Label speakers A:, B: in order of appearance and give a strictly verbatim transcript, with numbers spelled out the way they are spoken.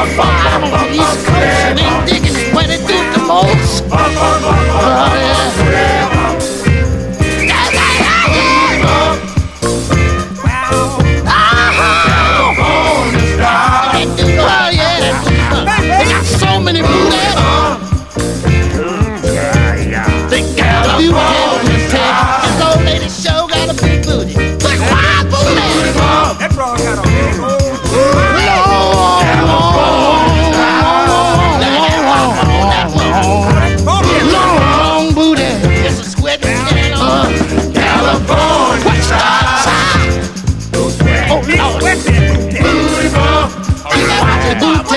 A: Out on the East Coast, and they digging is where they do it the most. Oh, yeah. So many booties. They got a beauty table. This old lady show got a big booty. Look wide booty.
B: That broad got a big old
A: long, long, long booty. It's a sweat skin on California. What style? Oh, Lord.
B: booty.
A: You got the booty.